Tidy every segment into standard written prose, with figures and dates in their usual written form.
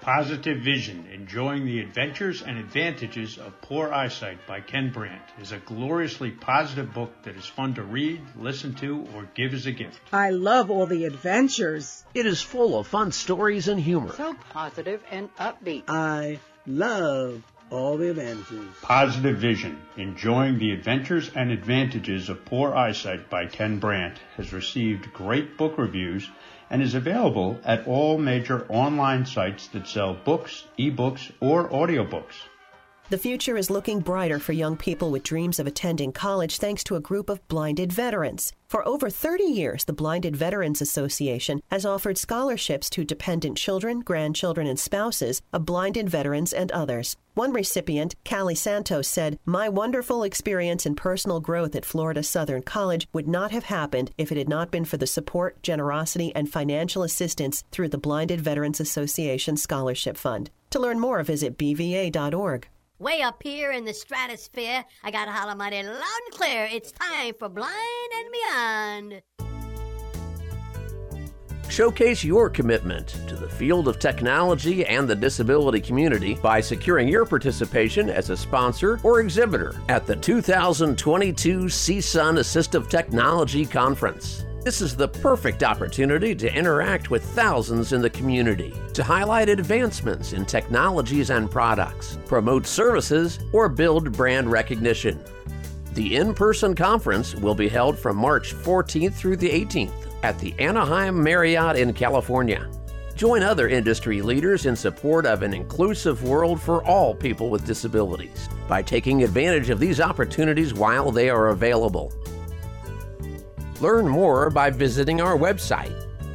Positive Vision, Enjoying the Adventures and Advantages of Poor Eyesight by Ken Brandt is a gloriously positive book that is fun to read, listen to, or give as a gift. I love all the adventures. It is full of fun stories and humor. So positive and upbeat. I love all the adventures. Positive Vision, Enjoying the Adventures and Advantages of Poor Eyesight by Ken Brandt has received great book reviews and is available at all major online sites that sell books, ebooks, or audiobooks. The future is looking brighter for young people with dreams of attending college thanks to a group of blinded veterans. For over 30 years, the Blinded Veterans Association has offered scholarships to dependent children, grandchildren, and spouses of blinded veterans and others. One recipient, Callie Santos, said, "My wonderful experience and personal growth at Florida Southern College would not have happened if it had not been for the support, generosity, and financial assistance through the Blinded Veterans Association Scholarship Fund." To learn more, visit bva.org. Way up here in the stratosphere, I gotta holler mighty loud and clear. It's time for Blind and Beyond. Showcase your commitment to the field of technology and the disability community by securing your participation as a sponsor or exhibitor at the 2022 CSUN Assistive Technology Conference. This is the perfect opportunity to interact with thousands in the community, to highlight advancements in technologies and products, promote services, or build brand recognition. The in-person conference will be held from March 14th through the 18th at the Anaheim Marriott in California. Join other industry leaders in support of an inclusive world for all people with disabilities by taking advantage of these opportunities while they are available. Learn more by visiting our website,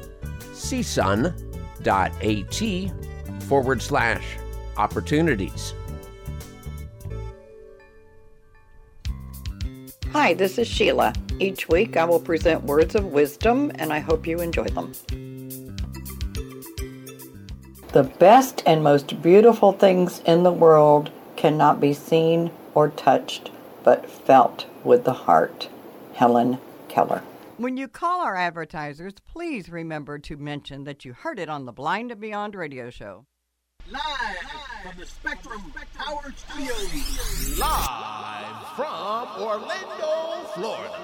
csun.at/opportunities. Hi, this is Sheila. Each week I will present words of wisdom, and I hope you enjoy them. The best and most beautiful things in the world cannot be seen or touched, but felt with the heart. Helen Keller. When you call our advertisers, please remember to mention that you heard it on the Blind and Beyond radio show. Live from the Spectrum Power Studios. Live from Orlando, Florida.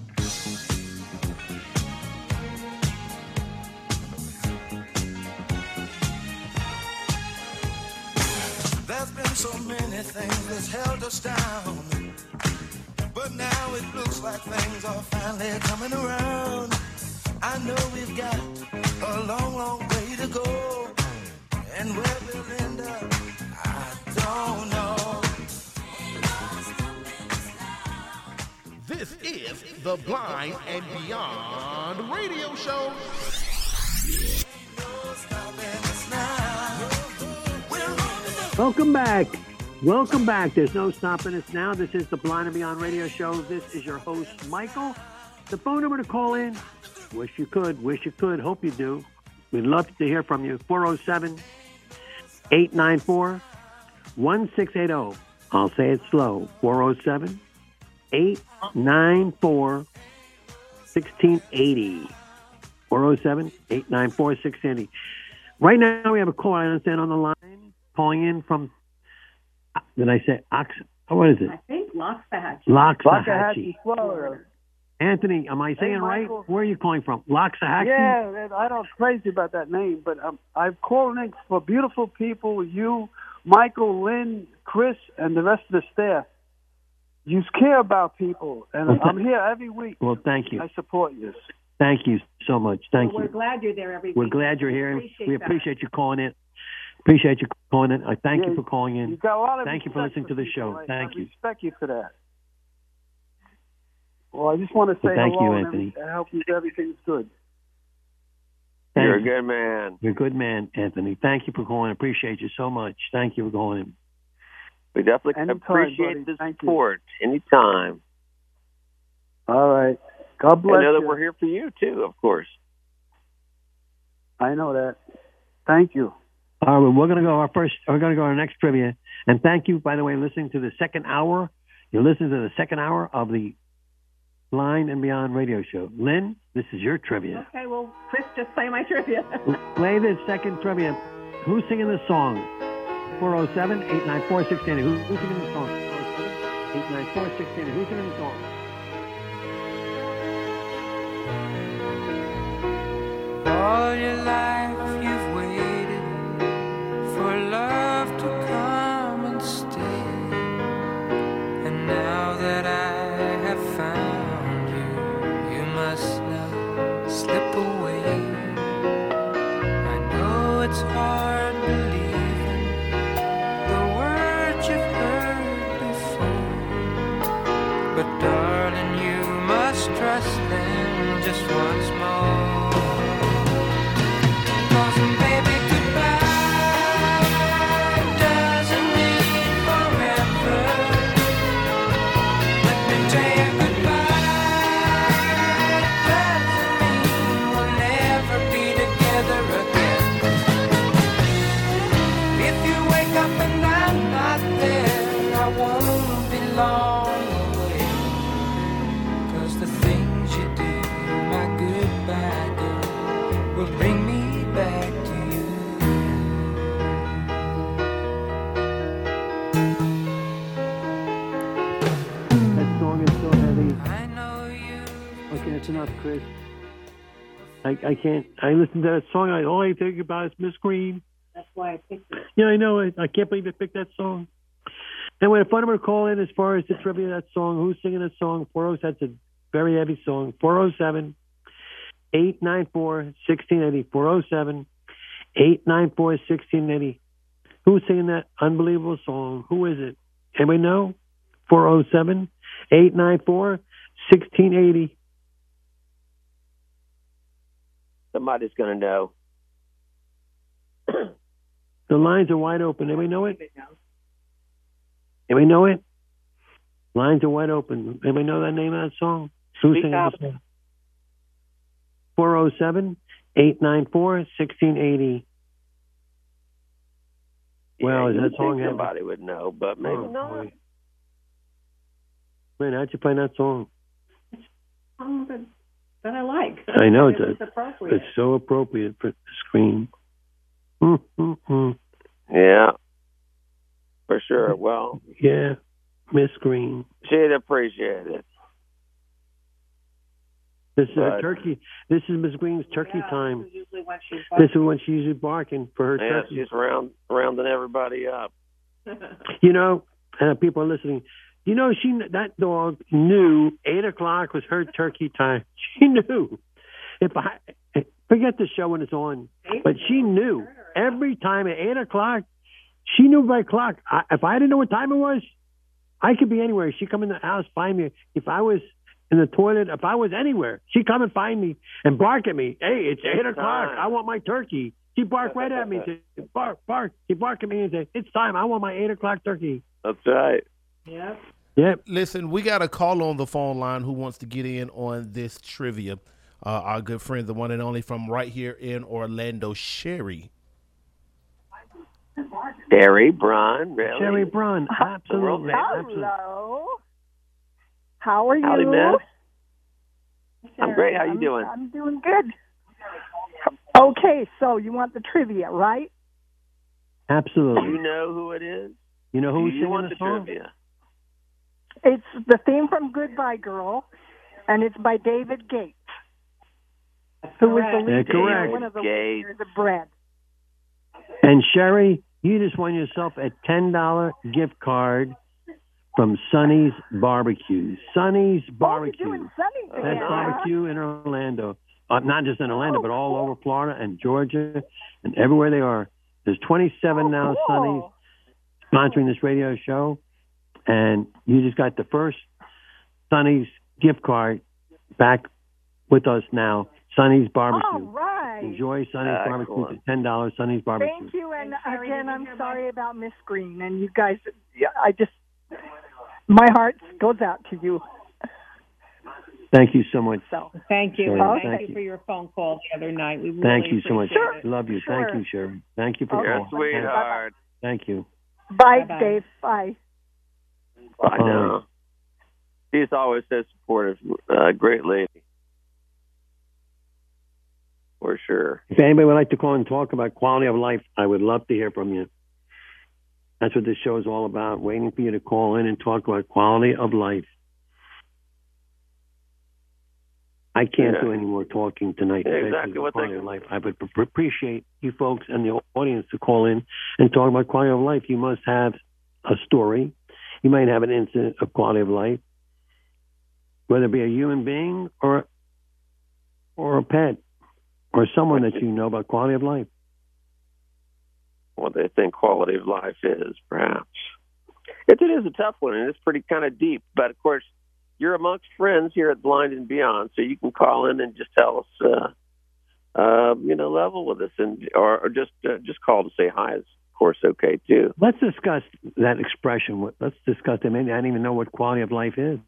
There's been so many things that's held us down, but now it looks like things are finally coming around. I know we've got a long, long way to go, and where we'll end up, I don't know. This is the Blind and Beyond radio show. Welcome back. Welcome back. There's no stopping us now. This is the Blind and Beyond radio show. This is your host, Michael. The phone number to call in, wish you could, hope you do. We'd love to hear from you. 407-894-1680. I'll say it slow. 407-894-1680. 407-894-1680. Right now we have a call, I understand, on the line, calling in from, did I say what is it? I think Loxahatchee. Loxahatchee, Florida. Anthony, am I saying right? Where are you calling from? Loxahatchee? Yeah, I don't crazy about that name, but I've called in for beautiful people, you, Michael, Lynn, Chris, and the rest of the staff. You care about people, and I'm here every week. Well, thank you. I support you. Thank you so much. Thank you. We're glad you're there every week. We're glad you're here. We appreciate that. you calling in. Appreciate you calling in. I thank you for calling in. You've got a lot of thank you for listening to the show. Thank you. I respect you for that. Well, I just want to say thank hello you, Anthony. and I hope everything's good. You're a good man. You're a good man, Anthony. Thank you for calling. I appreciate you so much. Thank you for calling in. We definitely appreciate the support anytime. All right. God bless you. I know that you. we're here for you, too, of course. I know that. Thank you. All right, we're going to go we're going to go to our next trivia. And thank you, by the way, listening to the second hour. You're listening to the second hour of the Blind and Beyond radio show. Lynn, this is your trivia. Okay, well, Chris, just play my trivia. Play the second trivia. Who's singing this song? 407-894-1680. Who's singing this song? 407-894-1680. Who's singing this song? All your life you've waited for love to come and stay. And now that I have found you, you must not slip away. I know it's hard believing the words you've heard before, but darling, you must trust them just once more. Enough, Chris. I can't. I listen to that song. All I think about is Miss Green. That's why I picked it. Yeah, I know. I can't believe I picked that song. Anyway, a phone number to call in as far as the trivia of that song. Who's singing that song? 407. That's a very heavy song. 407-894-1680. 407-894-1680. Who's singing that unbelievable song? Who is it? Anybody know? 407-894-1680. Somebody's going to know. The lines are wide open. Anybody know it? Anybody know it? Lines are wide open. Anybody know that name of that song? Who's singing that song? 407-894-1680. Well, is that song somebody would know, but maybe not. Boy. Man, how'd you find that song? That I like. I know it's so appropriate for the screen. Yeah, for sure. Well, yeah, Miss Green. She'd appreciate it. This is her turkey. This is Miss Green's turkey time. This is when she's usually barking for her turkey. Yeah, she's rounding everybody up. You know, people are listening. You know, that dog knew 8 o'clock was her turkey time. She knew. Forget the show when it's on, but she knew every time at 8 o'clock. She knew by clock. If I didn't know what time it was, I could be anywhere. She'd come in the house, find me. If I was in the toilet, if I was anywhere, she'd come and find me and bark at me. Hey, it's 8 o'clock. I want my turkey. She'd bark right at me. Bark, bark. She'd bark at me and say, it's time. I want my 8 o'clock turkey. That's right. Yep. Yep. Listen, we got a call on the phone line who wants to get in on this trivia. Our good friend, the one and only from right here in Orlando, Sherry. Sherry Braun, really? Sherry Braun, absolutely. Hello. How are you? Howdy, miss. I'm great. How you doing? I'm doing good. Okay, so you want the trivia, right? Absolutely. Do you know who it is? You know who's singing the song? trivia? It's the theme from Goodbye Girl, and it's by David Gates, who was the lead singer, one of the leaders of Bread. And Sherry, you just won yourself a $10 gift card from Sonny's Barbecue. Sonny's Barbecue. Oh, you're doing Sonny's That's barbecue in Orlando. Not just in Orlando, but all over Florida and Georgia and everywhere they are. There's 27 now Sonny's sponsoring this radio show. And you just got the first Sonny's gift card back with us now. Sonny's Barbecue. All right. Enjoy Sonny's Barbecue. It's $10 Sonny's Barbecue. Thank you. And again, I'm sorry about Miss Green. And you guys, my heart goes out to you. Thank you so much. Thank you. Sherry, Thank you for your phone call the other night. We really thank you so much. appreciate it. Love you. Sure. Thank you, Sherry. Thank you for You're calling. a sweetheart. Thank you. Bye, Bye-bye. Dave. Bye. I know. She's always so supportive. Great lady. For sure. sure. If anybody would like to call and talk about quality of life, I would love to hear from you. That's what this show is all about, waiting for you to call in and talk about quality of life. I can't do any more talking tonight. Yeah, exactly what quality of life. I would appreciate you folks and the audience to call in and talk about quality of life. You must have a story. You might have an incident of quality of life, whether it be a human being or a pet or someone that you know about quality of life. What they think quality of life is, perhaps. It is a tough one, and it's pretty kind of deep. But, of course, you're amongst friends here at Blind and Beyond, so you can call in and just tell us, level with us, or just call to say hi is, of course, okay, too. Let's discuss that expression. Let's discuss it. Maybe I don't even know what quality of life is.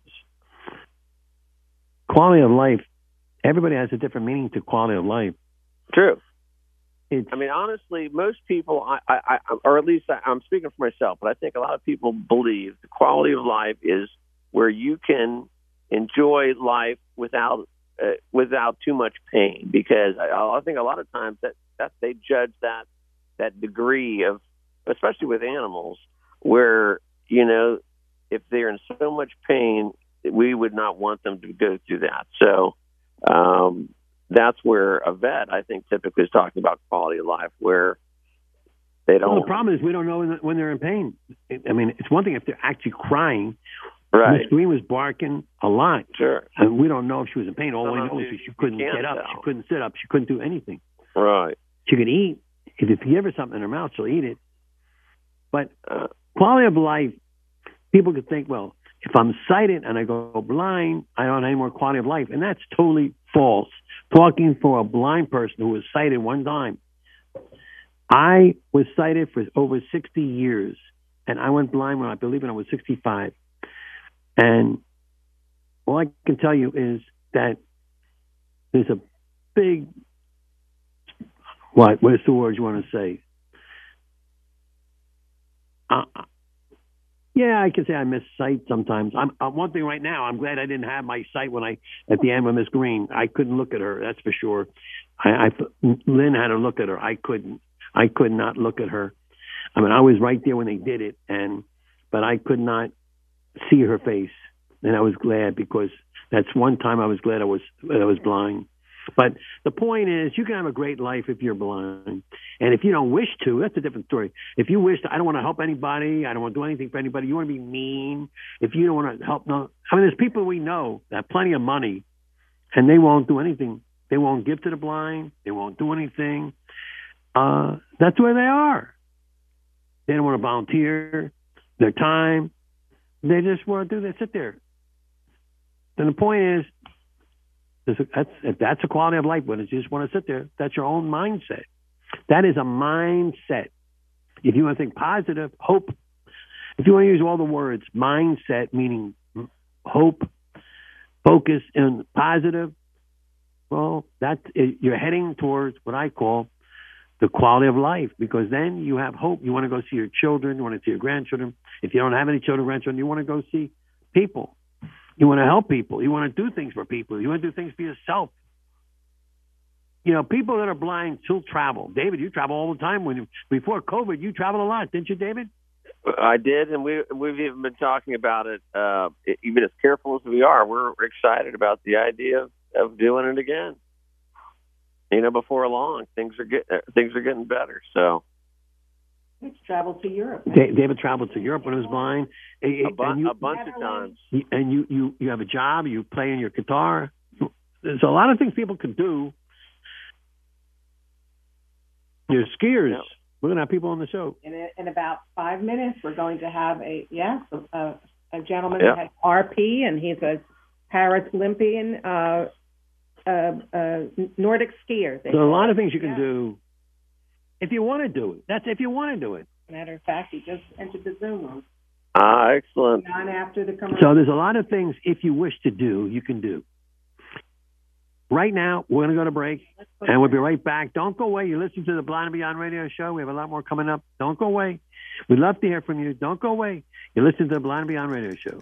Quality of life, everybody has a different meaning to quality of life. True. I mean, honestly, most people, or at least I'm speaking for myself, but I think a lot of people believe the quality of life is where you can enjoy life without too much pain. Because I think a lot of times that they judge that degree of, especially with animals, where, if they're in so much pain, we would not want them to go through that. So, that's where a vet, I think, typically is talking about quality of life, where they don't. Well, the problem is we don't know when they're in pain. I mean, it's one thing if they're actually crying. Right. Miss Green was barking a lot. Sure. And we don't know if she was in pain. All we know is she couldn't get up. She couldn't sit up. She couldn't do anything. Right. She could eat. If you give her something in her mouth, she'll eat it. But quality of life, people could think, well, if I'm sighted and I go blind, I don't have any more quality of life. And that's totally false. Talking for a blind person who was sighted one time. I was sighted for over 60 years, and I went blind when I was 65. And all I can tell you is that there's a big, what is the word you want to say? Yeah, I can say I miss sight sometimes. One thing right now, I'm glad I didn't have my sight at the end with Miss Green. I couldn't look at her, that's for sure. Lynn had to look at her. I could not look at her. I mean, I was right there when they did it, but I could not see her face, and I was glad, because that's one time I was glad I was blind. But the point is, you can have a great life if you're blind. And if you don't wish to, that's a different story. If you wish to, I don't want to help anybody, I don't want to do anything for anybody, you want to be mean, if you don't want to help, no. I mean, there's people we know that have plenty of money, and they won't do anything. They won't give to the blind. They won't do anything. That's where they are. They don't want to volunteer their time. They just want to do, they sit there. And the point is, if that's a quality of life, when you just want to sit there, that's your own mindset. That is a mindset. If you want to think positive, hope, if you want to use all the words, mindset, meaning hope, focus, and positive, well, you're heading towards what I call the quality of life, because then you have hope. You want to go see your children. You want to see your grandchildren. If you don't have any children, grandchildren, you want to go see people. You want to help people. You want to do things for people. You want to do things for yourself. People that are blind still travel. David, you travel all the time. Before COVID, you traveled a lot, didn't you, David? I did, and we've even been talking about it. Even as careful as we are, we're excited about the idea of doing it again. Before long, things are getting better. So. He's traveled to Europe. David traveled to Europe when he was blind. A bunch of times. And you have a job. You play in your guitar. There's a lot of things people can do. You're skiers. Yeah. We're going to have people on the show. In about 5 minutes, we're going to have a gentleman that has RP, and he's a Paralympian Nordic skier. So a lot of things you can do. If you want to do it. That's if you want to do it. Matter of fact, he just entered the Zoom room. Excellent. On after the commercial. So there's a lot of things, if you wish to do, you can do. Right now, we're going to go to break, and we'll be right back. Don't go away. You're listening to the Blind and Beyond Radio Show. We have a lot more coming up. Don't go away. We'd love to hear from you. Don't go away. You're listening to the Blind and Beyond Radio Show.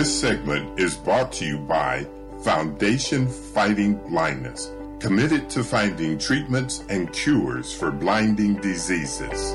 This segment is brought to you by Foundation Fighting Blindness, committed to finding treatments and cures for blinding diseases.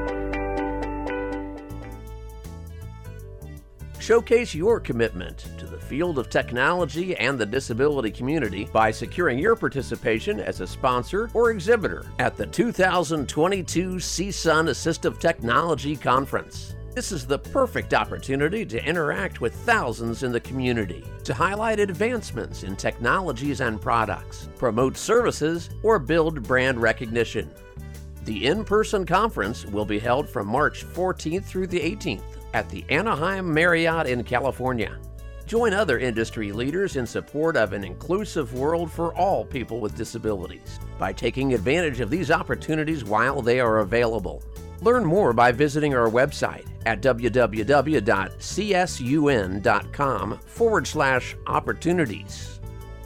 Showcase your commitment to the field of technology and the disability community by securing your participation as a sponsor or exhibitor at the 2022 CSUN Assistive Technology Conference. This is the perfect opportunity to interact with thousands in the community, to highlight advancements in technologies and products, promote services, or build brand recognition. The in-person conference will be held from March 14th through the 18th at the Anaheim Marriott in California. Join other industry leaders in support of an inclusive world for all people with disabilities by taking advantage of these opportunities while they are available. Learn more by visiting our website at www.csun.com/opportunities.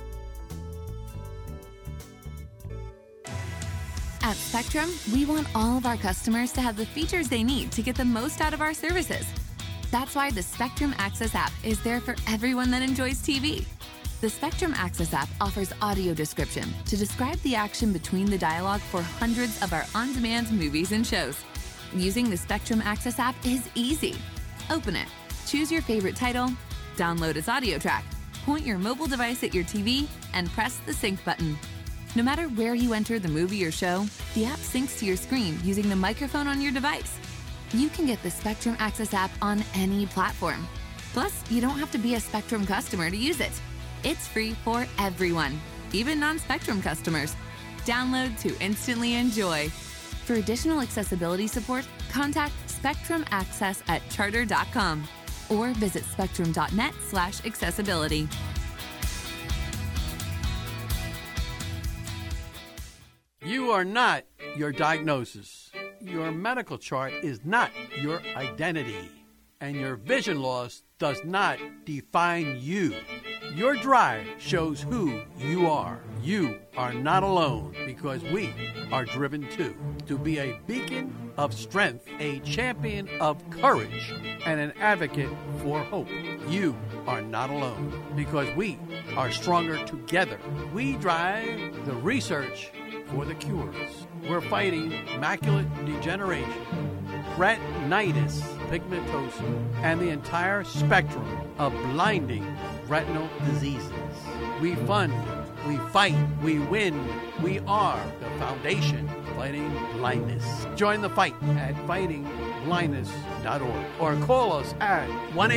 At Spectrum, we want all of our customers to have the features they need to get the most out of our services. That's why the Spectrum Access app is there for everyone that enjoys TV. The Spectrum Access app offers audio description to describe the action between the dialogue for hundreds of our on-demand movies and shows. Using the Spectrum Access app is easy. Open it, choose your favorite title, download its audio track, point your mobile device at your TV, and press the sync button. No matter where you enter the movie or show, the app syncs to your screen using the microphone on your device. You can get the Spectrum Access app on any platform. Plus, you don't have to be a Spectrum customer to use it. It's free for everyone, even non-Spectrum customers. Download to instantly enjoy. For additional accessibility support, contact Spectrum Access at charter.com or visit spectrum.net/accessibility. You are not your diagnosis. Your medical chart is not your identity. And your vision loss does not define you. Your drive shows who you are. You are not alone because we are driven too. To be a beacon of strength, a champion of courage, and an advocate for hope. You are not alone because we are stronger together. We drive the research for the cures. We're fighting macular degeneration, retinitis pigmentosa, and the entire spectrum of blinding retinal diseases. We fund, we fight, we win. We are the foundation fighting blindness. Join the fight at fightingblindness.org or call us at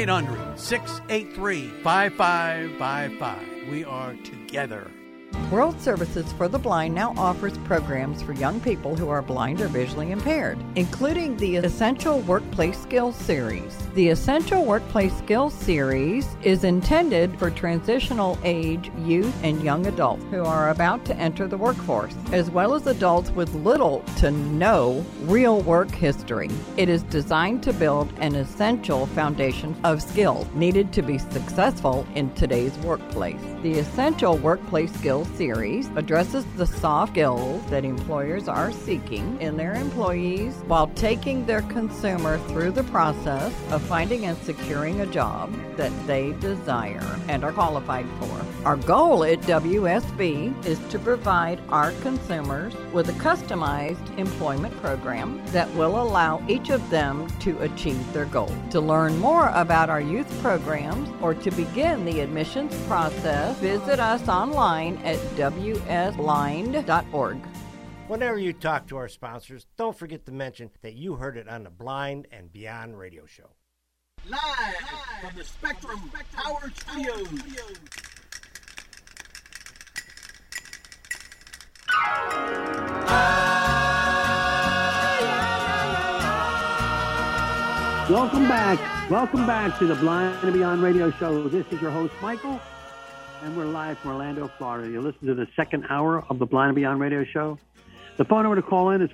1-800-683-5555. We are together. World Services for the Blind now offers programs for young people who are blind or visually impaired, including the Essential Workplace Skills Series. The Essential Workplace Skills Series is intended for transitional age youth and young adults who are about to enter the workforce, as well as adults with little to no real work history. It is designed to build an essential foundation of skills needed to be successful in today's workplace. The Essential Workplace Skills Series addresses the soft skills that employers are seeking in their employees while taking their consumer through the process of finding and securing a job that they desire and are qualified for. Our goal at WSB is to provide our consumers with a customized employment program that will allow each of them to achieve their goal. To learn more about our youth programs or to begin the admissions process, visit us online at wsblind.org. Whenever you talk to our sponsors, don't forget to mention that you heard it on the Blind and Beyond radio show. Live from the Spectrum Power Studios. Welcome back to the Blind and Beyond radio show. This is your host, Michael, and we're live from Orlando, Florida. You listen to the second hour of the Blind and Beyond radio show. The phone number to call in is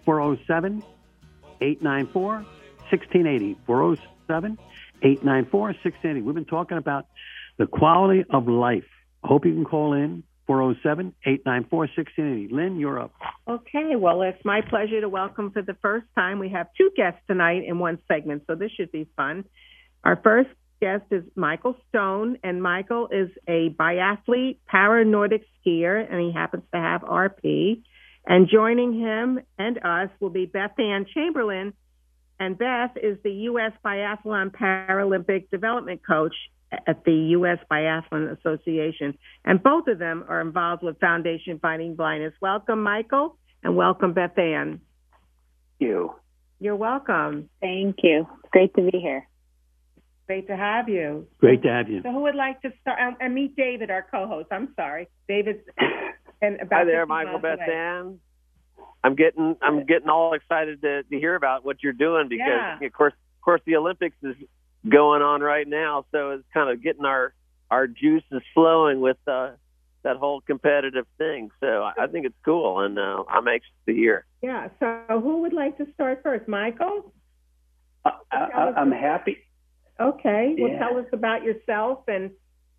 407-894-1680. 407-894-1680. We've been talking about the quality of life. I hope you can call in. 407-894-1680. Lynn, you're up. Okay, well, it's my pleasure to welcome for the first time. We have two guests tonight in one segment, so this should be fun. Our first guest is Michael Stone, and Michael is a biathlete, para-Nordic skier, and he happens to have RP. And joining him and us will be Beth Ann Chamberlain, and Beth is the U.S. Biathlon Paralympic Development Coach at the U.S. Biathlon Association. And both of them are involved with Foundation Fighting Blindness. Welcome, Michael, and welcome, Beth Ann. Thank you. You're welcome. Thank you. Great to be here. Great to have you. Great to have you. So who would like to start? And meet David, our co-host. I'm sorry. David's and about Hi there, 50 Michael, miles Beth away. Ann. I'm getting all excited to hear about what you're doing because of course the Olympics is going on right now, so it's kind of getting our juices flowing with that whole competitive thing. So I think it's cool, and I'm anxious to hear. Yeah. So who would like to start first, Michael? I'm happy. Okay. Well, tell us about yourself and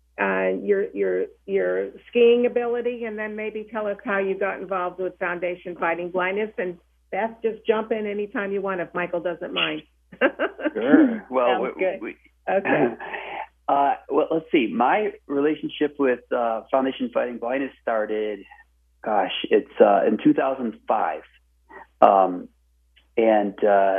your skiing ability, and then maybe tell us how you got involved with Foundation Fighting Blindness. And Beth, just jump in anytime you want if Michael doesn't mind. Sure. Well, okay. Well, let's see. My relationship with Foundation Fighting Blindness started, it's in 2005, and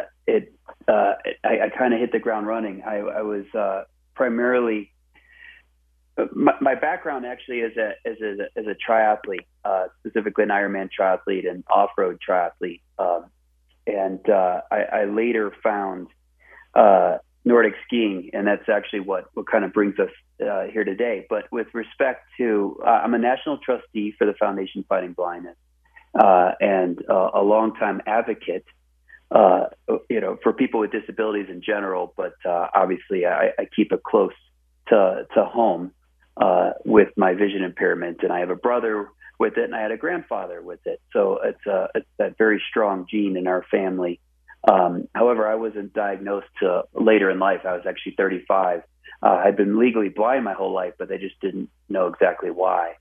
I kind of hit the ground running. I was primarily my background actually is a triathlete, specifically an Ironman triathlete and off-road triathlete, and I later found Nordic skiing, and that's actually what kind of brings us here today. But with respect to, I'm a national trustee for the Foundation Fighting Blindness, and a longtime advocate, for people with disabilities in general. But obviously, I keep it close to home with my vision impairment, and I have a brother with it, and I had a grandfather with it. So it's that very strong gene in our family. However, I wasn't diagnosed till later in life. I was actually 35. I'd been legally blind my whole life, but they just didn't know exactly why.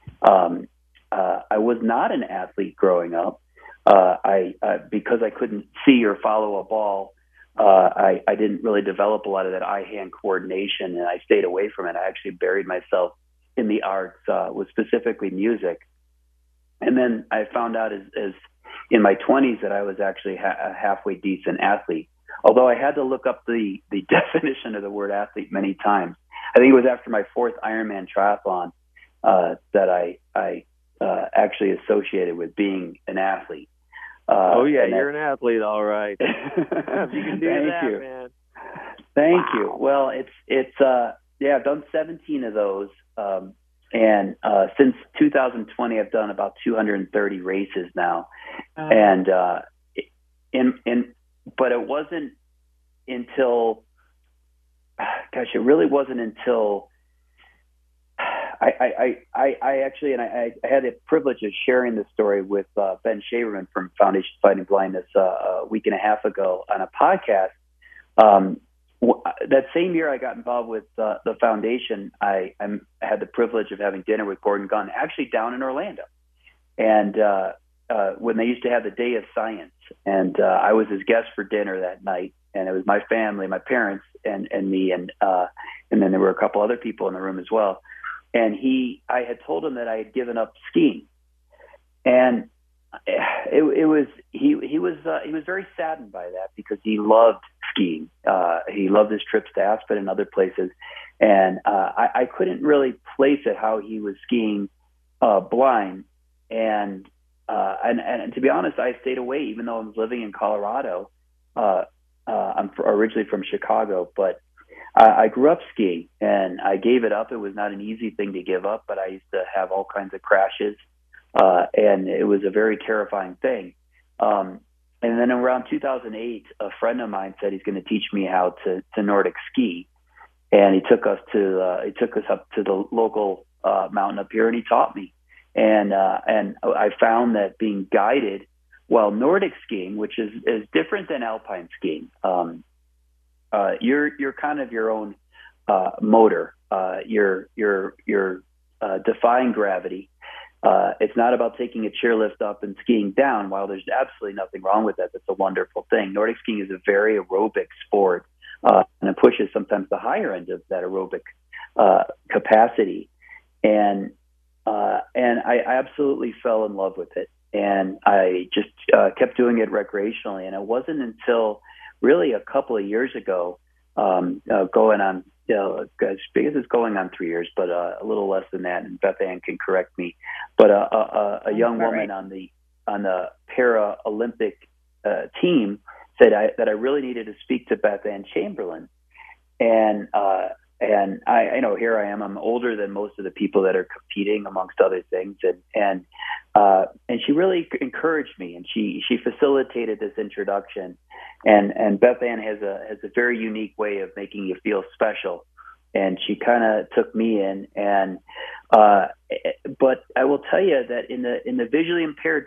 I was not an athlete growing up. Because I couldn't see or follow a ball, I didn't really develop a lot of that eye-hand coordination, and I stayed away from it. I actually buried myself in the arts, with specifically music. And then I found out as in my 20s that I was actually a halfway decent athlete, although I had to look up the definition of the word athlete many times. I think it was after my fourth Ironman triathlon that I actually associated with being an athlete. You're an athlete, all right. You can do Thank that, you. man. Thank you. Well, it's I've done 17 of those, and since 2020, I've done about 230 races now, and but it wasn't until, it really wasn't until I actually, and I had the privilege of sharing this story with Ben Shaverman from Foundation Fighting Blindness a week and a half ago on a podcast. That same year I got involved with the foundation, I had the privilege of having dinner with Gordon Gunn, actually down in Orlando. And when they used to have the Day of Science, and I was his guest for dinner that night, and it was my family, my parents, and me, and then there were a couple other people in the room as well. And I had told him that I had given up skiing, and he was very saddened by that because he loved skiing. He loved his trips to Aspen and other places, and I couldn't really place it how he was skiing blind. And to be honest, I stayed away, even though I was living in Colorado. I'm originally from Chicago, but I grew up skiing, and I gave it up. It was not an easy thing to give up, but I used to have all kinds of crashes, and it was a very terrifying thing. And then around 2008, a friend of mine said he's going to teach me how to Nordic ski, and he took us up to the local mountain up here, and he taught me. And I found that being guided while Nordic skiing, which is different than alpine skiing, you're kind of your own motor. You're defying gravity. It's not about taking a chairlift up and skiing down. While there's absolutely nothing wrong with that, that's a wonderful thing. Nordic skiing is a very aerobic sport and it pushes sometimes the higher end of that aerobic capacity. And I absolutely fell in love with it. And I just kept doing it recreationally. And it wasn't until really a couple of years ago, going on, because it's going on 3 years, but a little less than that. And Beth Ann can correct me. But a young woman on the Paralympic team said that I really needed to speak to Beth Ann Chamberlain. And I know here I am. I'm older than most of the people that are competing, amongst other things. And she really encouraged me, and she facilitated this introduction. And Beth Ann has a very unique way of making you feel special. And she kind of took me in, but I will tell you that in the visually impaired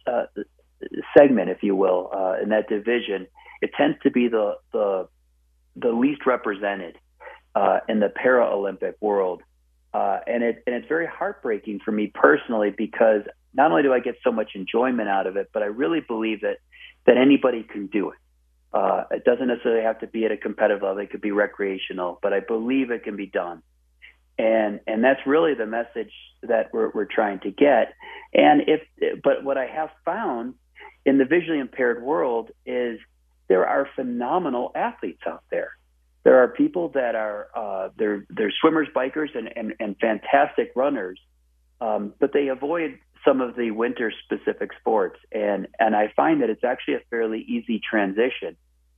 segment, if you will, in that division, it tends to be the least represented in the Paralympic world, and it's very heartbreaking for me personally, because not only do I get so much enjoyment out of it, but I really believe that anybody can do it. It doesn't necessarily have to be at a competitive level; it could be recreational, but I believe it can be done. And that's really the message that we're trying to get. But what I have found in the visually impaired world is there are phenomenal athletes out there. There are people that are they're swimmers, bikers, and fantastic runners, but they avoid some of the winter specific sports. And I find that it's actually a fairly easy transition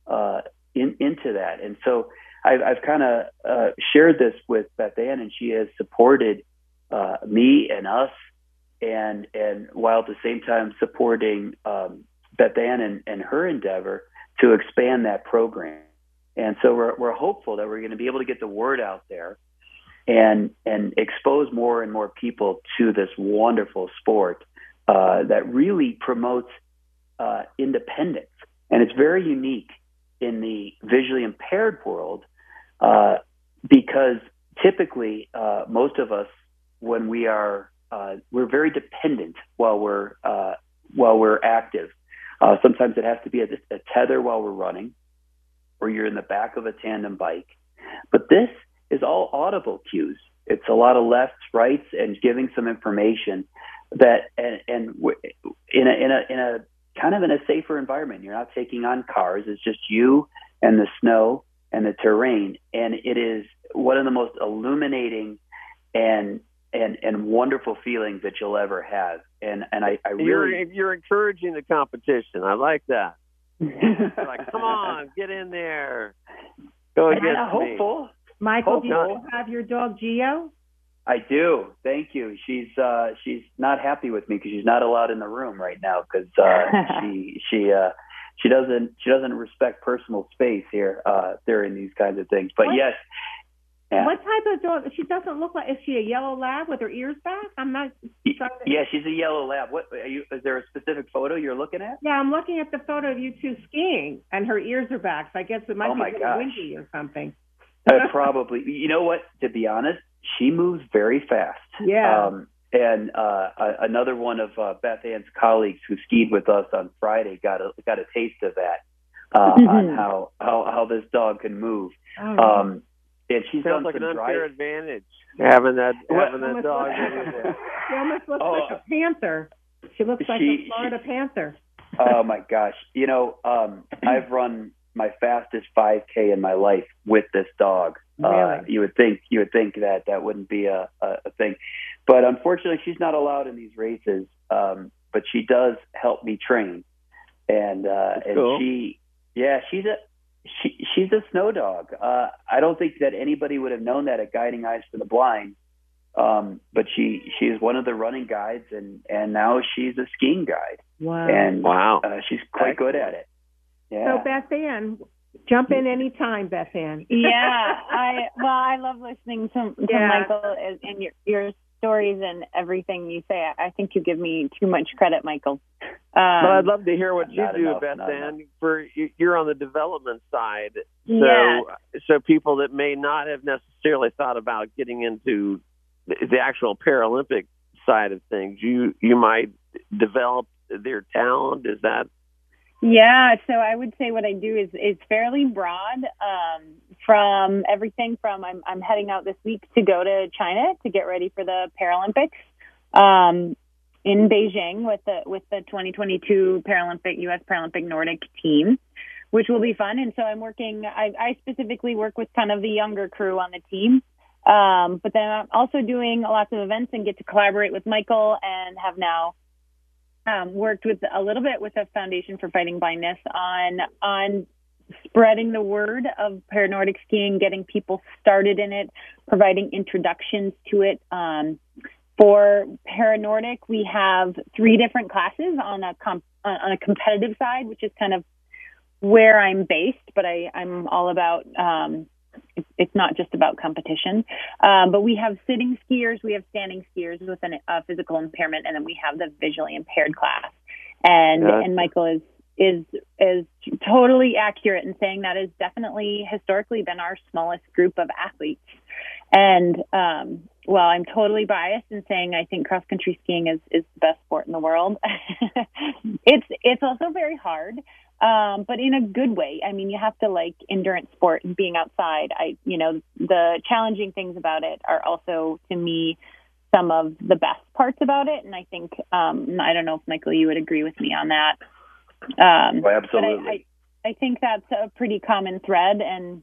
into that. And so I've kind of shared this with Beth Ann, and she has supported me and us, and while at the same time supporting Beth Ann and her endeavor to expand that program. And so we're hopeful that we're going to be able to get the word out there and expose more and more people to this wonderful sport that really promotes independence. And it's very unique in the visually impaired world because typically most of us, when we are, we're very dependent while we're active. Sometimes it has to be a tether while we're running, or you're in the back of a tandem bike. But this is all audible cues. It's a lot of lefts, rights, and giving some information that, and in a kind of in a safer environment. You're not taking on cars. It's just you and the snow and the terrain. And it is one of the most illuminating and wonderful feelings that you'll ever have. And I really... You're encouraging the competition. I like that. Like, come on, get in there. Go against me. Hopeful. Michael, do you have your dog Geo? I do. Thank you. She's not happy with me because she's not allowed in the room right now because she doesn't respect personal space here during these kinds of things. But yes. Yeah. What type of dog? She doesn't look like. Is she a yellow lab with her ears back? I'm not. Yeah, she's a yellow lab. What are you? Is there a specific photo you're looking at? Yeah, I'm looking at the photo of you two skiing, and her ears are back. So I guess it might be windy or something. Probably. You know what? To be honest, she moves very fast. Yeah. And another one of Beth Ann's colleagues who skied with us on Friday got a taste of that on how this dog can move. Oh. And she's sounds like an unfair advantage having that dog. She almost looks like a panther. She looks like a Florida panther. Oh my gosh! You know, I've run my fastest 5K in my life with this dog. Really? You would think that wouldn't be a thing, but unfortunately, she's not allowed in these races. But she does help me train, and cool. She's a snow dog. I don't think that anybody would have known that at Guiding Eyes for the Blind. But she is one of the running guides, and now she's a skiing guide. Wow. And she's quite good at it. Yeah. So Beth Ann, jump in any time, Beth Ann. Yeah, I love listening to Michael and your stories and everything you say. I think you give me too much credit, Michael. But I'd love to hear what you do, enough, Beth Ann. You're on the development side, Yeah. so people that may not have necessarily thought about getting into the actual Paralympic side of things, you might develop their talent. Is that Yeah, so I would say what I do is fairly broad. From everything from I'm heading out this week to go to China to get ready for the Paralympics in Beijing with the 2022 U.S. Paralympic Nordic team, which will be fun. And so I'm working. I specifically work with kind of the younger crew on the team, but then I'm also doing lots of events and get to collaborate with Michael and have now worked with a little bit with the Foundation for Fighting Blindness on spreading the word of Paranordic skiing, getting people started in it, providing introductions to it. For Paranordic, we have 3 different classes on a competitive side, which is kind of where I'm based, but I'm all about, it's not just about competition. But we have sitting skiers, we have standing skiers with a physical impairment, and then we have the visually impaired class. And Michael is totally accurate in saying that has definitely historically been our smallest group of athletes. And well, I'm totally biased in saying I think cross country skiing is the best sport in the world. It's also very hard, but in a good way. I mean, you have to like endurance sport and being outside. The challenging things about it are also, to me, some of the best parts about it. And I think I don't know if Michael, you would agree with me on that. Absolutely. But I think that's a pretty common thread, and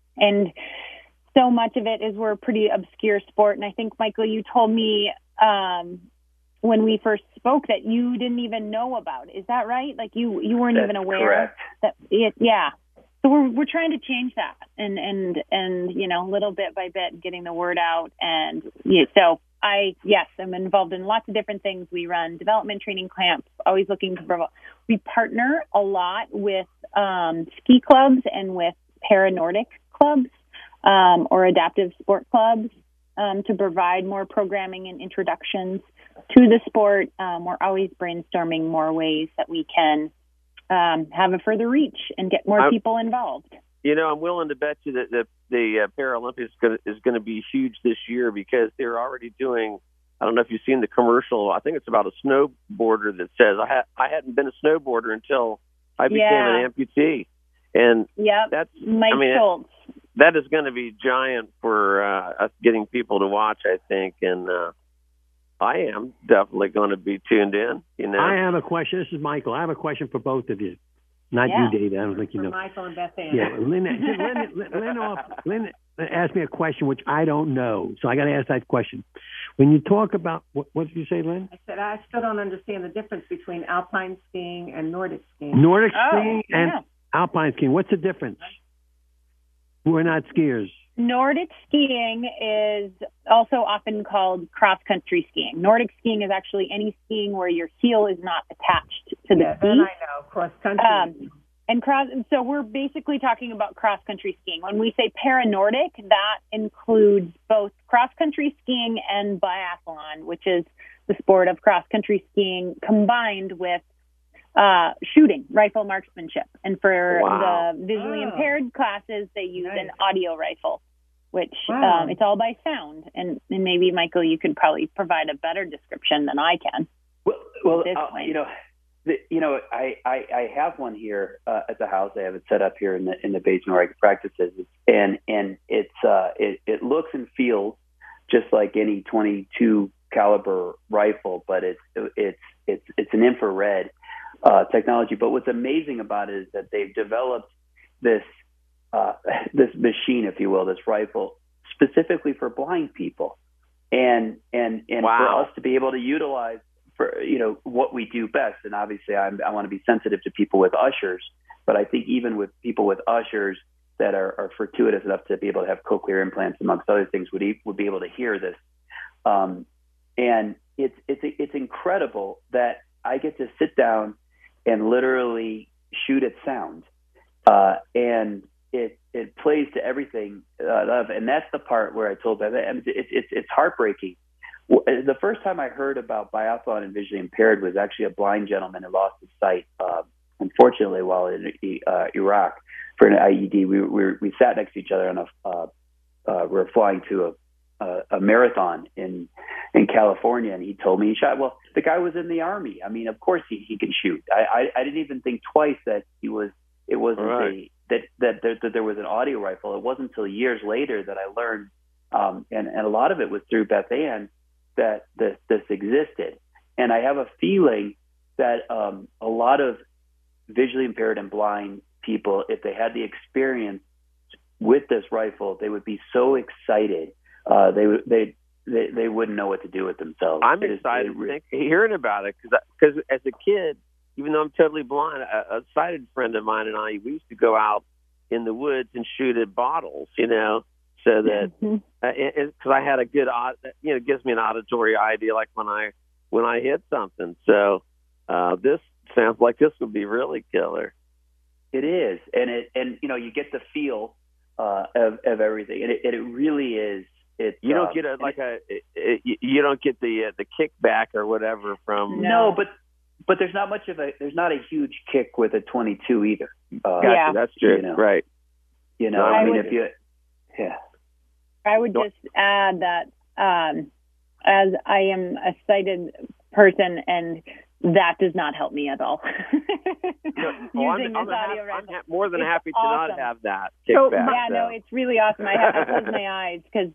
so much of it is we're a pretty obscure sport. And I think, Michael, you told me when we first spoke that you didn't even know about it. Is that right? Like you weren't even aware. Correct. That it, yeah. So we're trying to change that, and little bit by bit getting the word out. And so I'm involved in lots of different things. We run development training camps, always looking to provide. We partner a lot with ski clubs and with Paranordic clubs or adaptive sport clubs to provide more programming and introductions to the sport. We're always brainstorming more ways that we can have a further reach and get more people involved. I'm willing to bet you that the Paralympics is going to be huge this year because they're already doing. I don't know if you've seen the commercial. I think it's about a snowboarder that says, I hadn't been a snowboarder until I became an amputee. And that's Mike Schultz. That is going to be giant for us getting people to watch, I think. And I am definitely going to be tuned in. I have a question. This is Michael. I have a question for both of you. Not you, David. I don't think you know. Michael and Beth Ann. Yeah, Lynn asked me a question which I don't know, so I got to ask that question. When you talk about what did you say, Lynn? I said I still don't understand the difference between alpine skiing and Nordic skiing. Nordic skiing and alpine skiing. What's the difference? We're not skiers. Nordic skiing is also often called cross-country skiing. Nordic skiing is actually any skiing where your heel is not attached to the ski. Then I know, cross-country. So we're basically talking about cross-country skiing. When we say Paranordic, that includes both cross-country skiing and biathlon, which is the sport of cross-country skiing combined with shooting, rifle marksmanship. And for the visually impaired classes, they use an audio rifle, which it's all by sound. And maybe, Michael, you could probably provide a better description than I can. Well, I have one here at the house. I have it set up here in the basement where I can practice it, and it looks and feels just like any .22 caliber rifle, but it's an infrared technology. But what's amazing about it is that they've developed this machine, if you will, this rifle specifically for blind people, and for us to be able to utilize for what we do best. And obviously I want to be sensitive to people with ushers, but I think even with people with ushers that are fortuitous enough to be able to have cochlear implants, amongst other things, would be able to hear this. And it's incredible that I get to sit down and literally shoot at sound. And it plays to everything I love. And that's the part where I told Beth, it's heartbreaking. The first time I heard about biathlon and visually impaired was actually a blind gentleman who lost his sight, unfortunately, while in Iraq for an IED. We sat next to each other on we were flying to a marathon in California, and he told me he shot. Well, the guy was in the Army. I mean, of course he can shoot. I didn't even think twice that he was. It wasn't right. that there was an audio rifle. It wasn't until years later that I learned, and a lot of it was through Beth Ann, that this existed. And I have a feeling that a lot of visually impaired and blind people, if they had the experience with this rifle, they would be so excited. They wouldn't know what to do with themselves. I'm excited hearing about it because as a kid, even though I'm totally blind, a sighted friend of mine and I, we used to go out in the woods and shoot at bottles, so that because I had a good, it gives me an auditory idea, like when I hit something. So this sounds like this would be really killer. It is, and you get the feel of everything, and it really is. You don't get you don't get the kickback or whatever from. No, but there's not a huge kick with a 22 either. Gotcha, that's true. Right. I would just add that as I am a sighted person, and that does not help me at all. I'm more than happy to not have that kickback. No, it's really awesome. I have to close my eyes because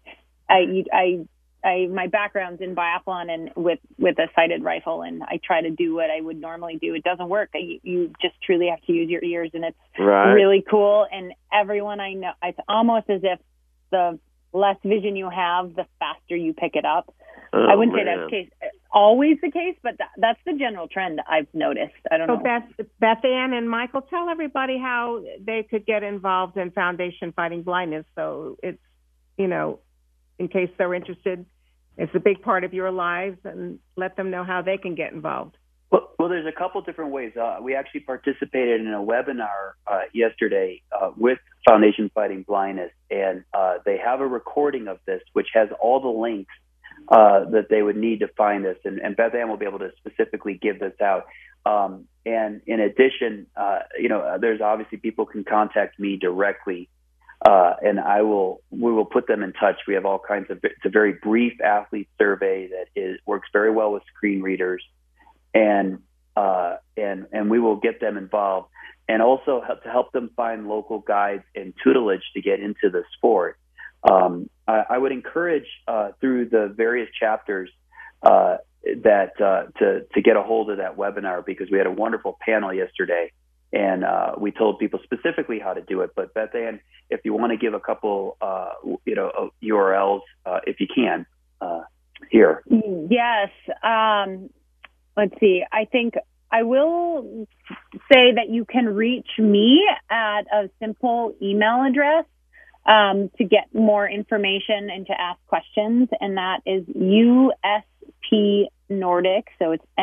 my background's in biathlon and with a sighted rifle, and I try to do what I would normally do. It doesn't work. You just truly have to use your ears, and it's really cool. And everyone I know, it's almost as if the less vision you have, the faster you pick it up. I wouldn't say that's always the case, but that's the general trend I've noticed. I don't know. Beth Ann and Michael, tell everybody how they could get involved in Foundation Fighting Blindness. So it's, in case they're interested, it's a big part of your lives, and let them know how they can get involved. Well, there's a couple different ways. We actually participated in a webinar yesterday with Foundation Fighting Blindness, and they have a recording of this, which has all the links that they would need to find this. And Beth Ann will be able to specifically give this out. And in addition, there's obviously people can contact me directly, and we will put them in touch. We have all kinds of, it's a very brief athlete survey that works very well with screen readers. And we will get them involved, and also to help them find local guides and tutelage to get into the sport. I would encourage through the various chapters that to get a hold of that webinar, because we had a wonderful panel yesterday, and we told people specifically how to do it. But Beth Ann, if you want to give a couple URLs, if you can, here. Yes. Let's see. I think I will say that you can reach me at a simple email address to get more information and to ask questions, and that is USP Nordic, so it's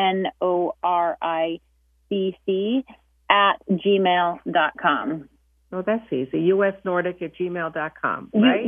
NORICC @gmail.com. Oh, that's easy. USNordic@gmail.com, right?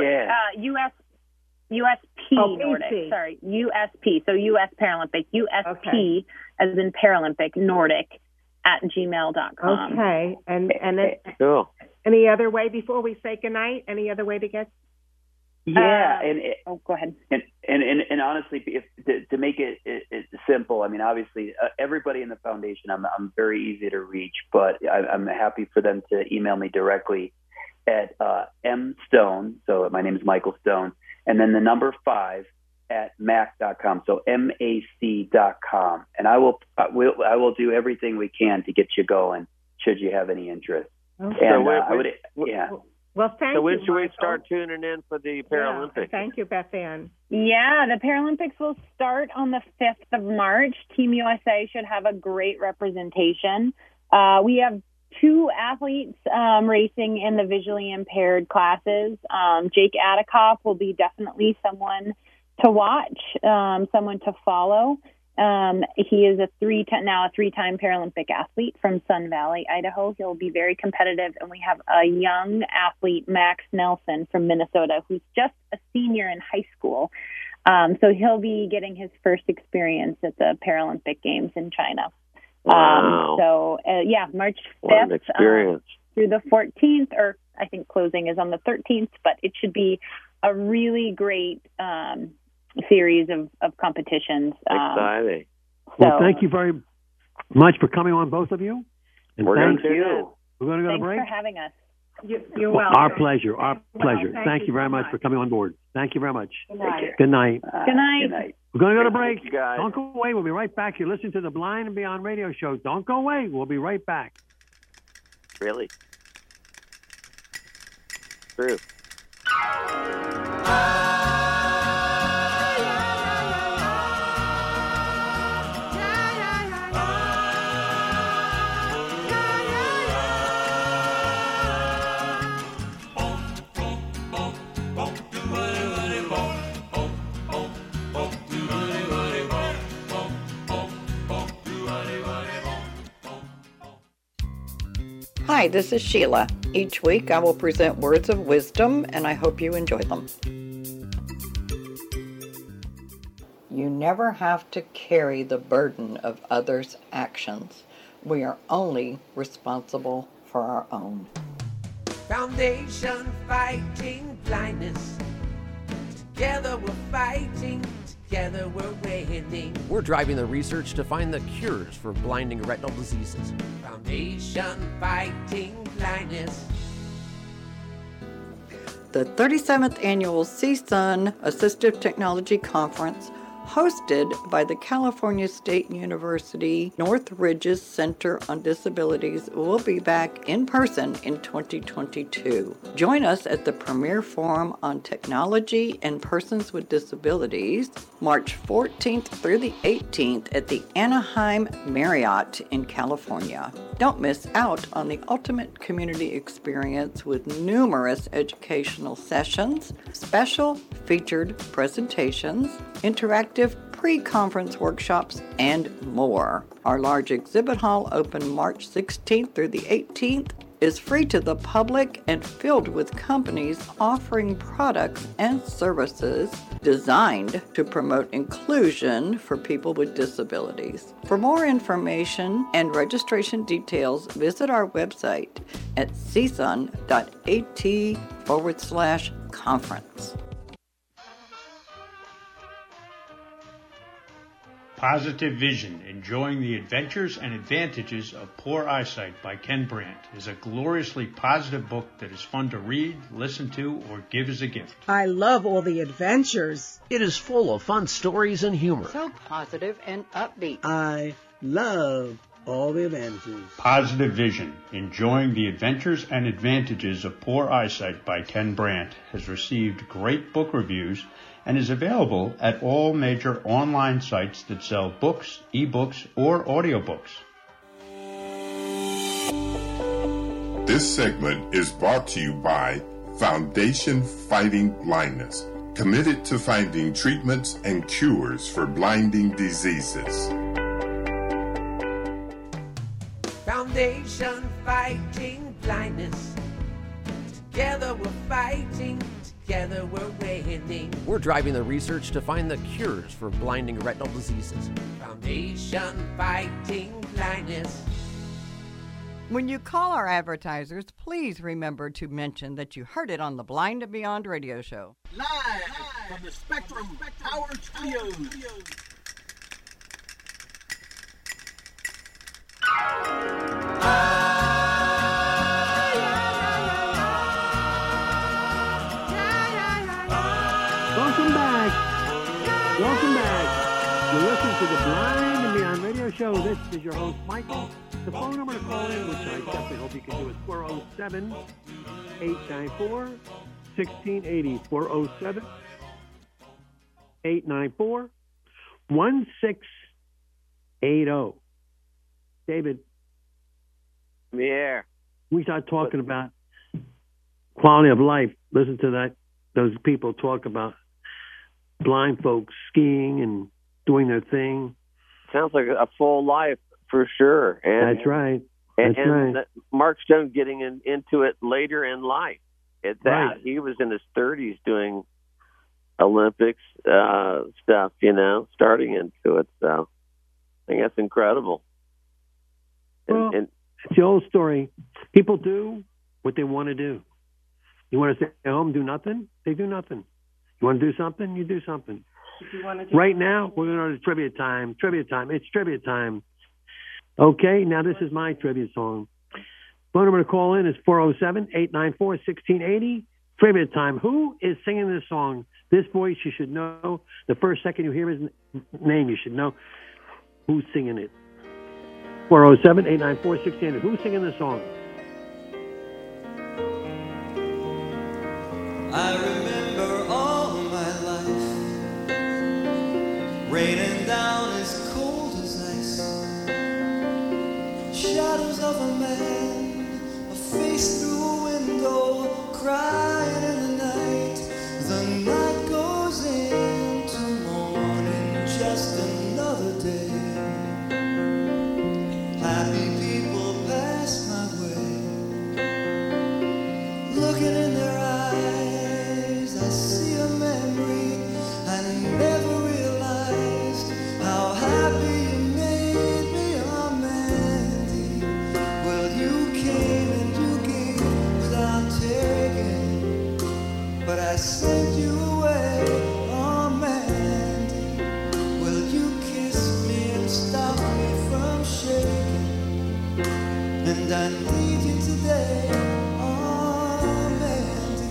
USP Nordic. PC. Sorry, USP. So US Paralympic. USP as in Paralympic Nordic @gmail.com. Okay. And cool. Any other way before we say goodnight? Any other way to get? Yeah. Go ahead. And honestly, to make it simple, I mean, obviously, everybody in the foundation, I'm very easy to reach, but I'm happy for them to email me directly at mstone. So my name is Michael Stone. And then the number 5 @mac.com. So MAC.com. And I will do everything we can to get you going, should you have any interest. Okay. And Well, thank you. So when should we Michael. start tuning in for the Paralympics? Yeah, thank you, Beth Ann. Yeah, the Paralympics will start on the 5th of March. Team USA should have a great representation. We have 2 athletes racing in the visually impaired classes. Jake Adikoff will be definitely someone to watch, someone to follow. He is a 3-time Paralympic athlete from Sun Valley, Idaho. He'll be very competitive. And we have a young athlete, Max Nelson from Minnesota, who's just a senior in high school. So he'll be getting his first experience at the Paralympic Games in China. Wow. March 5th What an experience. through the 14th, or I think closing is on the 13th, but it should be a really great series of competitions. Exciting. Well, thank you very much for coming on, both of you. And We're going to We're going to go to break. Thanks for having us. You're welcome. Our pleasure. Our pleasure. Thank you very much for coming on board. Thank you very much. Good night. Good night. Good night. We're going to go to break. Thank you, guys. Don't go away. We'll be right back. You're listening to the Blind and Beyond radio show. Don't go away. We'll be right back. Really? True. Hi, this is Sheila. Each week I will present words of wisdom, and I hope you enjoy them. You never have to carry the burden of others' actions. We are only responsible for our own. Foundation Fighting Blindness. Together we're fighting. Together we're winning. We're driving the research to find the cures for blinding retinal diseases. Foundation Fighting Blindness. The 37th Annual CSUN Assistive Technology Conference, hosted by the California State University Northridge's Center on Disabilities, will be back in person in 2022. Join us at the Premier Forum on Technology and Persons with Disabilities, March 14th through the 18th at the Anaheim Marriott in California. Don't miss out on the ultimate community experience with numerous educational sessions, special featured presentations, interactive pre-conference workshops, and more. Our large exhibit hall, open March 16th through the 18th, is free to the public and filled with companies offering products and services designed to promote inclusion for people with disabilities. For more information and registration details, visit our website at csun.at/conference. Positive Vision, Enjoying the Adventures and Advantages of Poor Eyesight by Ken Brandt is a gloriously positive book that is fun to read, listen to, or give as a gift. I love all the adventures. It is full of fun stories and humor. So positive and upbeat. I love all the adventures. Positive Vision, Enjoying the Adventures and Advantages of Poor Eyesight by Ken Brandt has received great book reviews and is available at all major online sites that sell books, ebooks, or audiobooks. This segment is brought to you by Foundation Fighting Blindness, committed to finding treatments and cures for blinding diseases. Foundation Fighting Blindness. Together we're fighting. Together we're winning. We're driving the research to find the cures for blinding retinal diseases. Foundation Fighting Blindness. When you call our advertisers, please remember to mention that you heard it on the Blind and Beyond radio show. Live from the Spectrum Power Studios. Welcome back. You're listening to the Blind and Beyond radio show. This is your host, Michael. The phone number to call in, which I definitely hope you can do, is 407-894-1680. 407-894-1680. David. Yeah. We start talking about quality of life. Listen to that. Those people talk about blind folks skiing and doing their thing. Sounds like a full life for sure. And, that's right. And Mark Stone getting into it later in life. At that, right. He was in his 30s doing Olympics stuff, starting into it. So I think that's incredible. Well, it's the old story. People do what they want to do. You want to stay at home, do nothing? They do nothing. You want to do something? You do something. If you want to do Right now, we're going to trivia time. Trivia time. It's trivia time. Okay, now this is my trivia song. Phone number to call in is 407-894-1680. Trivia time. Who is singing this song? This voice you should know. The first second you hear his name, you should know who's singing it. 407-894-1680. Who's singing this song? I remember all my life raining down as cold as ice, shadows of a man, a face through a window, crying in the night. The night goes into morning, just another day. Happy people pass my way, looking in their eyes, I see a memory. I never realized how happy you made me, oh Mandy. Well, you came and you gave without taking, but I sent you away, oh Mandy. Well, you kissed me and stopped me from shaking, and I need you today, oh Mandy.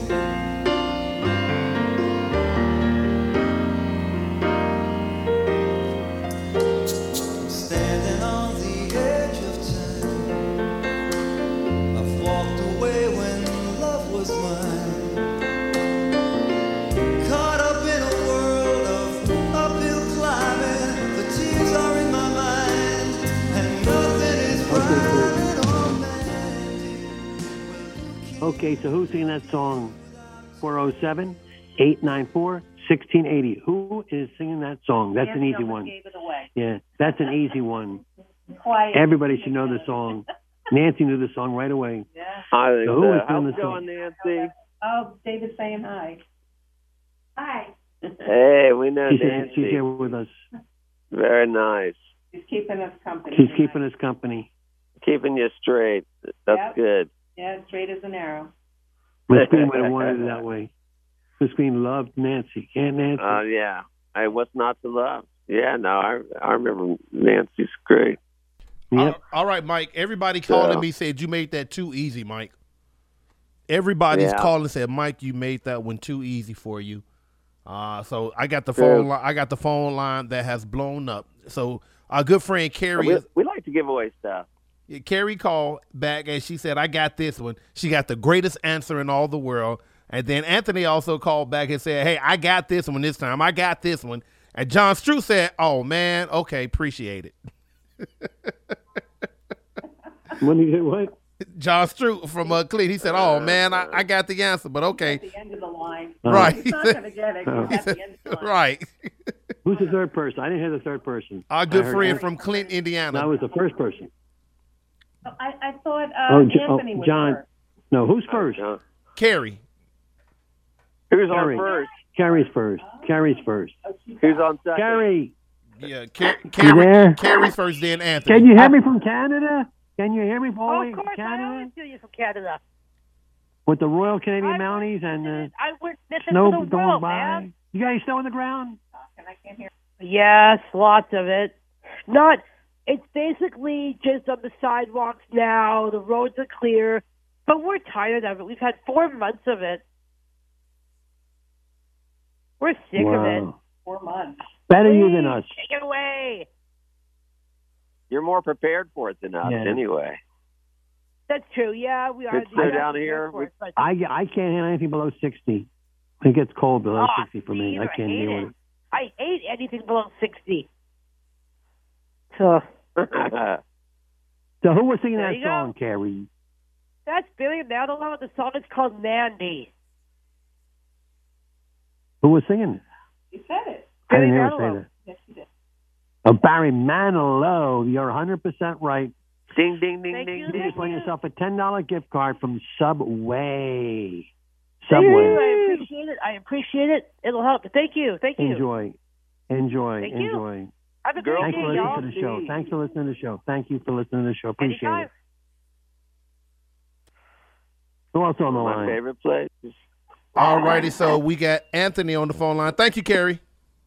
Standing on the edge of time, I've walked away when love was mine, caught up in a world of uphill climbing. The tears are in my mind, and nothing is rhyming on Mandy. Okay, so who's singing that song? 407-894-1680. Who is singing that song? That's an easy one. Gave it away. Yeah, that's an easy one. Quiet. Everybody should know the song. Nancy knew the song right away. Yeah. I think So who is so. How's doing it the going, Nancy? Oh, David's saying hi. Hi. Hey, we know She's Nancy. here with us. Very nice. He's keeping us company. She's keeping us company. Keeping you straight. That's Yep. good. Yeah, straight as an arrow. Miss Green would have wanted it that way. Miss Green loved Nancy. Can't Nancy? Yeah. I was not to love. Yeah, no, I remember Nancy's great. Yep. All right, Mike. Everybody calling me said you made that too easy, Mike. Everybody's calling said, Mike, you made that one too easy for you. So I got the phone line. I got the phone line that has blown up. So our good friend Carrie. We like to give away stuff. Carrie called back and she said, I got this one. She got the greatest answer in all the world. And then Anthony also called back and said, hey, I got this one this time. I got this one. And John Strew said, oh, man, okay, appreciate it. When you get what? John Strew from Cleveland. He said, oh, man, I got the answer, but okay. At the end of the line. Right. He's not going to get it. He's at the end of the line. Right. Who's the third person? I didn't hear the third person. Our good friend from Clinton, Indiana. That was the first person. I thought Anthony was John. first. No, who's first? Carrie. Who's Carrie. on first? Carrie's first. Carrie's first. Who's on second? Carrie. Yeah, You there? Carrie's first, then Anthony. Can you hear me from Canada? Can you hear me from all the way of from course, I Canada? always hear you from Canada. With the Royal Canadian Mounties and I would listen snow to the going world, by. man. You got any snow on the ground? And I can't hear. Yes, lots of it. It's basically just on the sidewalks now. The roads are clear, but we're tired of it. We've had 4 months of it. We're sick of it. 4 months. Better you than us. Take it away. You're more prepared for it than us, anyway. That's true. Yeah, we are. It's so down here. I can't handle anything below 60. It gets cold below 60 for me. I can't deal with it. I hate anything below 60. So. So who was singing There that you song, go. Carrie? That's Billy Manilow. The song is called Mandy. Who was singing it? You said it. I didn't Billy hear her say Manilow. that. Yes, you did. Oh, Barry Manilow. You're 100% right. Ding, ding, ding, Thank ding, you. You ding. just won yourself a $10 gift card from Subway. Thank Subway. you. I appreciate it. I appreciate it. It'll help. Thank you. Thank you. Enjoy. Thank you. Enjoy. Have a great Thanks day, for y'all. listening to the show. Thanks for listening to the show. Thank you for listening to the show. Appreciate Anytime. it. Who else on the My line? favorite place. All righty, so we got Anthony on the phone line. Thank you, Kerry.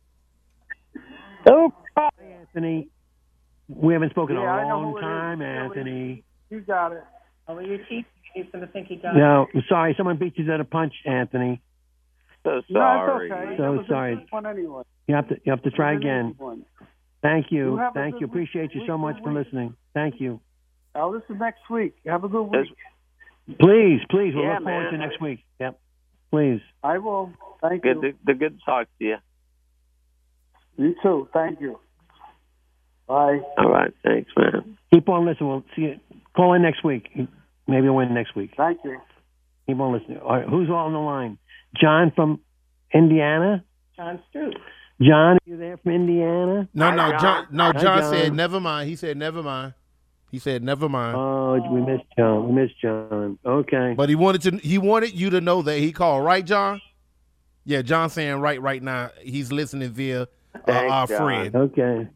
Oh, Anthony. We haven't spoken in a I know long who it time, is. Anthony. You got it. Oh, you cheap. He's going to think he got No, I'm sorry. Someone beat you to the punch, Anthony. So No, sorry. it's okay. So That was sorry. a good one anyway. You have to try again. One. Thank you. You have a Thank good you. week. Appreciate you so much for listening. Thank you. I'll listen next week. Have a good week. Please. We'll Yeah, look forward man. to next week. Yep. Please. I will. Thank Good you. to good to talk to you. You too. Thank you. Bye. All right. Thanks, man. Keep on listening. We'll see you. Call in next week. Maybe you'll win next week. Thank you. Keep on listening. All right, who's all on the line? John from Indiana? John Stroop. John, are you there from Indiana? No, Hi, John said never mind. He said never mind. He said never mind. Oh, we missed John. Okay. But he wanted you to know that he called, right, John? Yeah, John's saying right now. He's listening via our John. friend. Okay.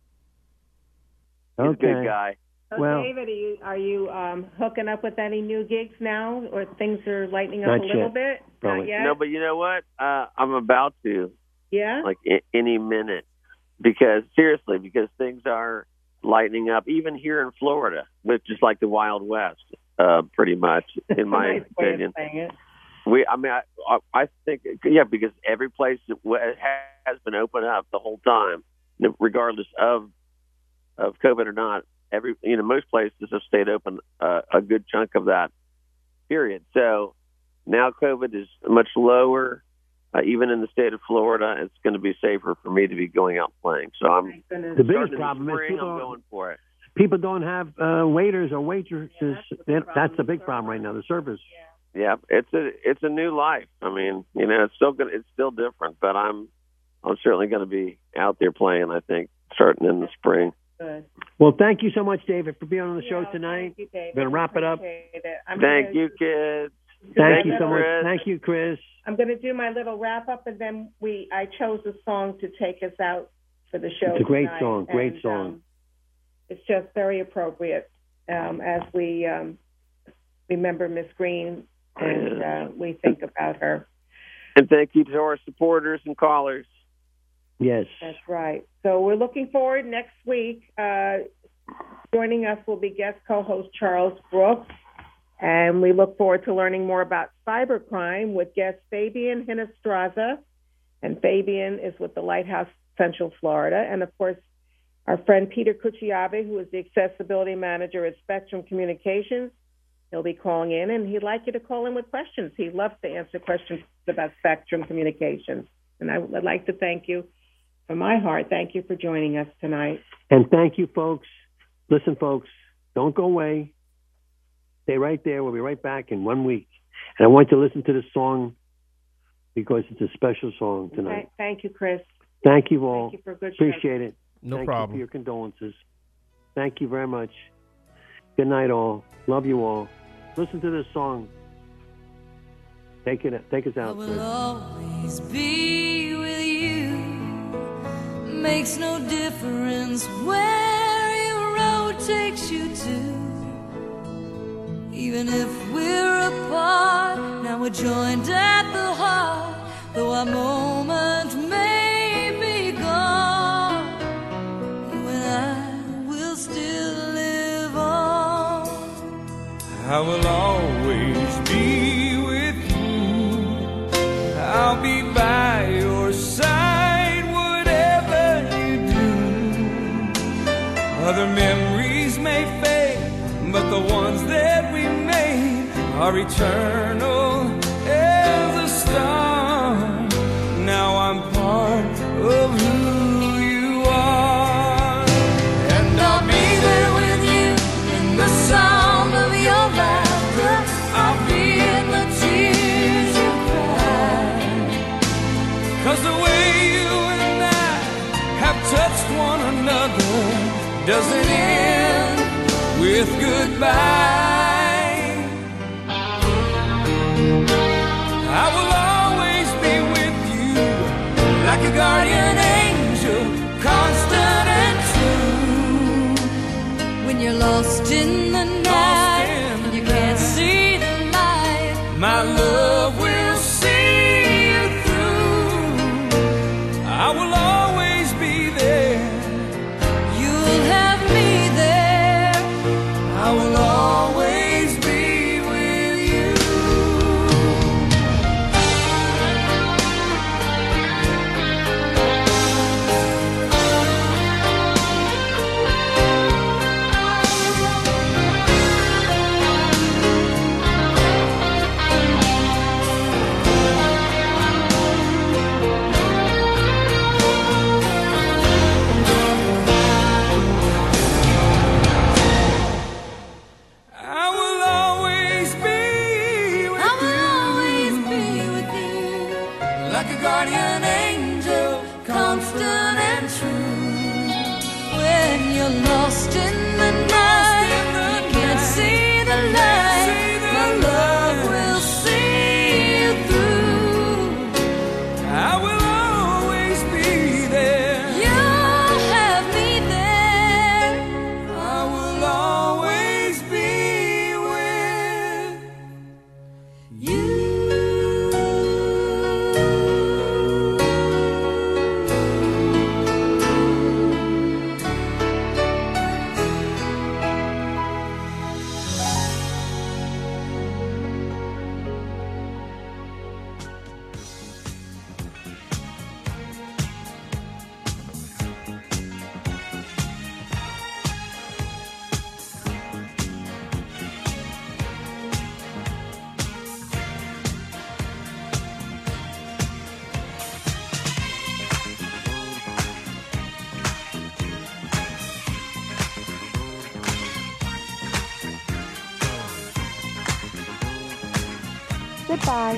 He's a good guy. So, David, are you hooking up with any new gigs now, or things are lightening up Not a little yet. bit? Probably. Not yet? No, but you know what? I'm about to. Yeah? Like any minute. Because things are lightening up, even here in Florida, which is like the Wild West, pretty much, in my Nice way of opinion. saying it. I think, because every place has been open up the whole time, regardless of COVID or not. Most places have stayed open a good chunk of that period. So now COVID is much lower, even in the state of Florida. It's going to be safer for me to be going out playing. So I'm The biggest problem is I'm going for it. people don't have waiters or waitresses. That's the big problem right now. The service. Yeah, it's a new life. I mean, it's still different, but I'm certainly going to be out there playing. I think starting in the spring. Good. Well, thank you so much, David, for being on the show tonight. Thank you, David. We're going to wrap it up. Thank you, kids. Thank you so much. Chris. Thank you, Chris. I'm going to do my little wrap up, and then I chose a song to take us out for the show. It's a great tonight. song. Great And, song. It's just very appropriate as we remember Miss Green and we think about her. And thank you to our supporters and callers. Yes. That's right. So we're looking forward next week. Joining us will be guest co-host Charles Brooks, and we look forward to learning more about cybercrime with guest Fabian Hinestraza. And Fabian is with the Lighthouse Central Florida. And, of course, our friend Peter Cucciave, who is the accessibility manager at Spectrum Communications. He'll be calling in, and he'd like you to call in with questions. He loves to answer questions about Spectrum Communications. And I would like to thank you from my heart. Thank you for joining us tonight. And thank you, folks. Listen, folks, don't go away. Stay right there. We'll be right back in 1 week. And I want you to listen to this song because it's a special song tonight. Thank you, Chris. Thank you all. Thank you for a good show. Appreciate it. No Thank problem. you for your condolences. Thank you very much. Good night, all. Love you all. Listen to this song. Take us out. Will always be with you. Makes no difference where your road takes you to. Even if we're apart, now we're joined at the heart. Though our moment may be gone, you and I will still live on. I will always be with you. I'll be by your side, whatever you do. Other memories may fade, but the ones that we made are eternal as a star. Now I'm part of who you are, and I'll be there with you in the sound of your laughter. I'll be in the tears you cry, 'cause the way you and I have touched one another doesn't end with goodbye. I will always be with you like a guardian angel, constant and true. When you're lost in the night, and you can't see the light, my love will see you through. I will always be there. You'll have me there. I will always be with you. I will always be with you. Like a guardian angel, constant and true. When you're lost in the night, you can't see the light. My love will see you through. I will always be there. You'll have me there. I will always be with you. Goodbye.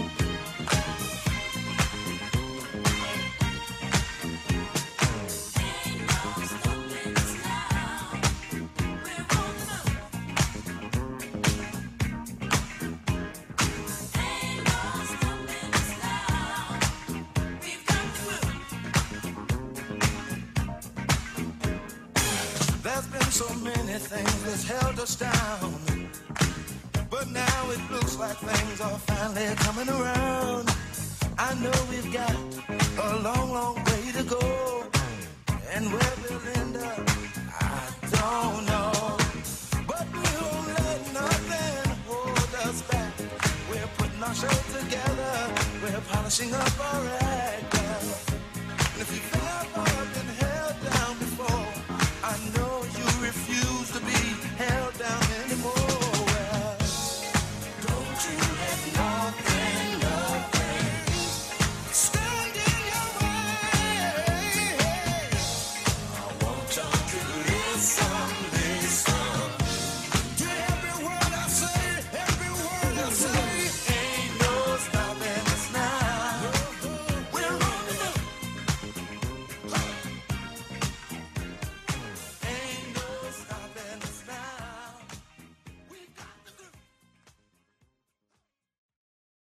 There's been so many things that's held us down, but now it looks like things are finally coming around. I know we've got a long, long way to go, and where we'll end up, I don't